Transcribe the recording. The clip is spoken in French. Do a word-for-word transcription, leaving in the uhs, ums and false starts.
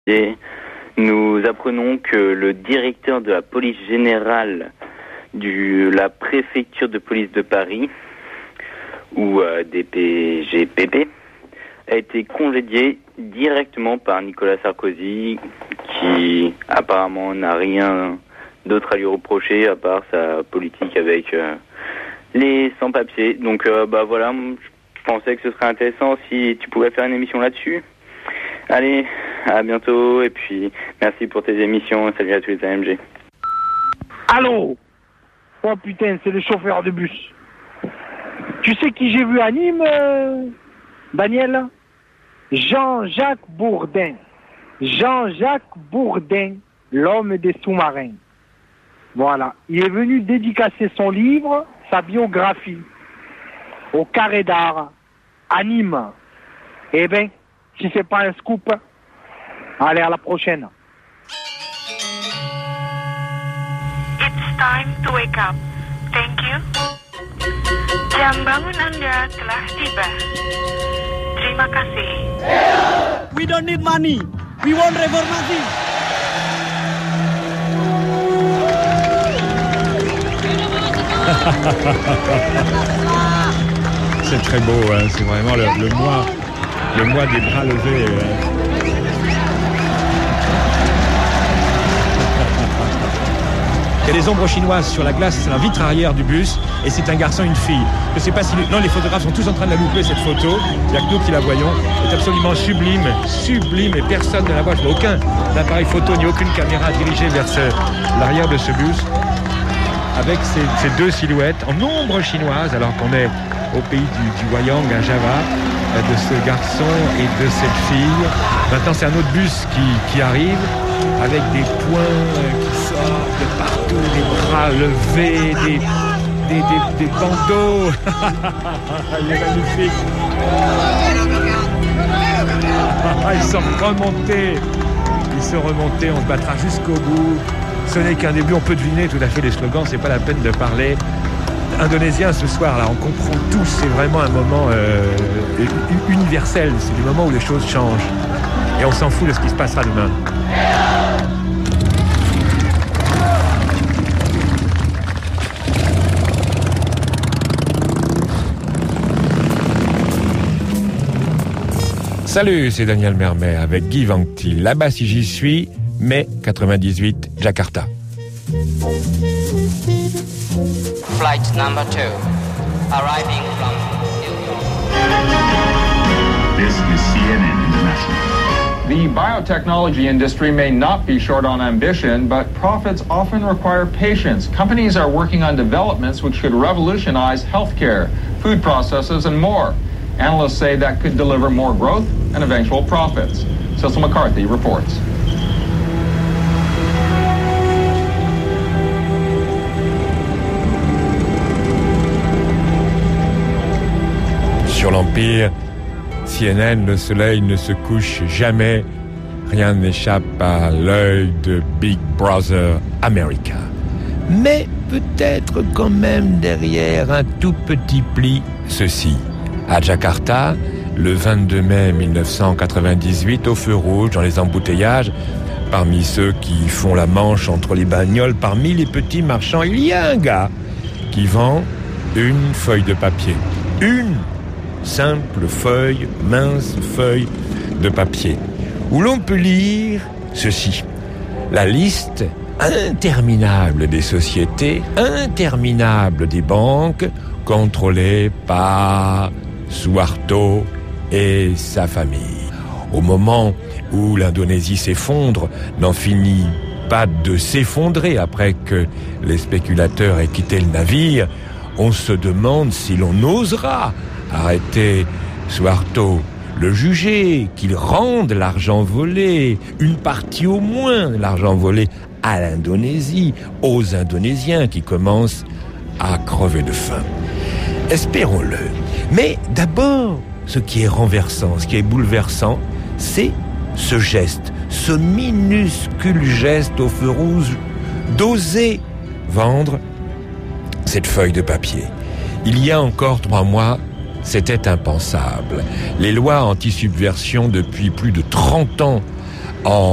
Et nous apprenons que le directeur de la police générale de la préfecture de police de Paris, ou euh, D P G P P, a été congédié directement par Nicolas Sarkozy, qui apparemment n'a rien d'autre à lui reprocher à part sa politique avec euh, les sans-papiers. Donc euh, bah voilà, je pensais que ce serait intéressant si tu pouvais faire une émission là-dessus. Allez, à bientôt, et puis merci pour tes émissions, salut à tous les A M G. Allô? Oh putain, c'est le chauffeur de bus. Tu sais qui j'ai vu à Nîmes, euh, Daniel? Jean-Jacques Bourdin. Jean-Jacques Bourdin, l'homme des sous-marins. Voilà, il est venu dédicacer son livre, sa biographie, au Carré d'Art, à Nîmes. Eh ben, si c'est pas un scoop, allez, à la prochaine. It's time to wake up. Thank you. Jam bangun Anda telah tiba. Terima kasih. We don't need money. We want reformasi. C'est très beau, hein. C'est vraiment le, le mois, le mois des bras levés. Hein. Il y a des ombres chinoises sur la glace, c'est la vitre arrière du bus, et c'est un garçon et une fille. Je sais pas si... Non, les photographes sont tous en train de la louper, cette photo. Il n'y a que nous qui la voyons. C'est absolument sublime, sublime, et personne ne la voit. Je vois aucun appareil photo ni aucune caméra dirigée vers ce, l'arrière de ce bus, avec ces, ces deux silhouettes en ombre chinoise, alors qu'on est au pays du, du Wayang, à Java, de ce garçon et de cette fille. Maintenant, c'est un autre bus qui, qui arrive, avec des poings qui sortent de partout, des bras levés, des, des, des, des bandeaux. Il est magnifique. Ils sont remontés. Ils sont remontés, on se battra jusqu'au bout. Ce n'est qu'un début, on peut deviner tout à fait les slogans, c'est pas la peine de parler. Indonésien ce soir, là, on comprend tous, c'est vraiment un moment euh, universel, c'est du moment où les choses changent. Et on s'en fout de ce qui se passera demain. Salut, c'est Daniel Mermet avec Guy Vanctil. Là-bas si j'y suis, mai quatre-vingt-dix-huit, Jakarta. Flight number two, arriving from New York. This is C N N International. The biotechnology industry may not be short on ambition, but profits often require patience. Companies are working on developments which could revolutionize healthcare, food processes, and more. Analysts say that could deliver more growth and eventual profits. Cecil McCarthy reports. Sur l'Empire, C N N, le soleil ne se couche jamais. Rien n'échappe à l'œil de Big Brother America. Mais peut-être quand même derrière un tout petit pli, ceci. À Jakarta, le vingt-deux mai mille neuf cent quatre-vingt-dix-huit, au feu rouge, dans les embouteillages, parmi ceux qui font la manche entre les bagnoles, parmi les petits marchands, il y a un gars qui vend une feuille de papier. Une simple feuille, mince feuille de papier, où l'on peut lire ceci. La liste interminable des sociétés, interminable des banques, contrôlées par Suharto et sa famille. Au moment où l'Indonésie s'effondre, n'en finit pas de s'effondrer après que les spéculateurs aient quitté le navire, on se demande si l'on osera arrêter Suharto, le juger, qu'il rende l'argent volé, une partie au moins de l'argent volé à l'Indonésie, aux Indonésiens qui commencent à crever de faim. Espérons-le. Mais d'abord, ce qui est renversant, ce qui est bouleversant, c'est ce geste, ce minuscule geste au feu rouge d'oser vendre cette feuille de papier. Il y a encore trois mois, c'était impensable. Les lois anti-subversion depuis plus de trente ans en